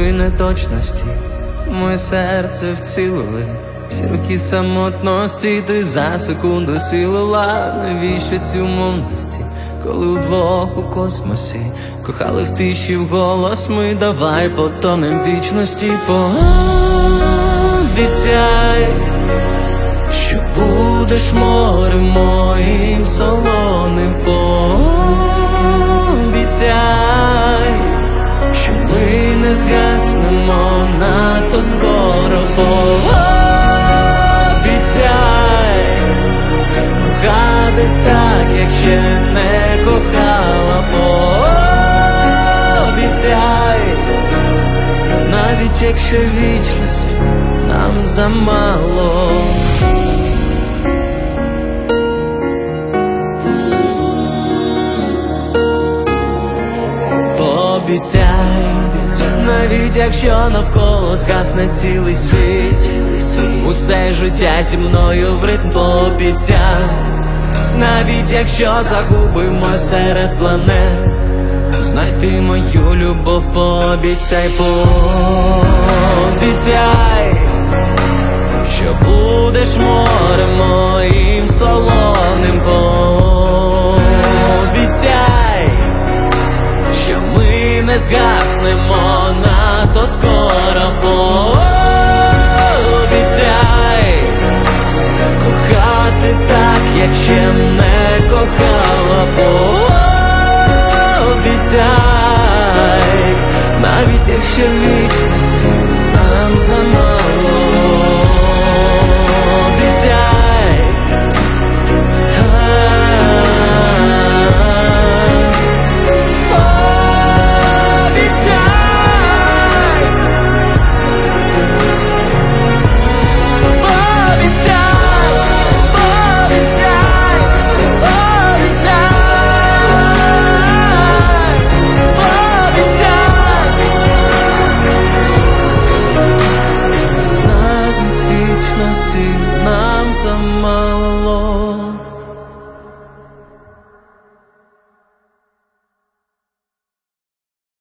спроби неточності моє серце вцілили. Всі роки самотності ти за секунду силила. Навіщо ці умовності, коли удвох у космосі кохали в тиші вголос ми? Давай потонем вічності. Пообіцяй, що будеш морем моїм солоним. Пообіцяй, що ми не згаснемо надто скоро. Пообіцяй кохати так, як ще не кохала. Пообіцяй, навіть якщо вічності нам замало. Пообіцяй, навіть якщо навколо згасне цілий світ, усе життя зі мною в ритм. Пообіцяй, навіть якщо загубимо серед планет, знайти мою любов. Пообіцяй, пообіцяй, що будеш морем моїм солоним. Пообіцяй, що ми не згаснемо надто скоро. Пообіцяй кохати так, як ще не кохала.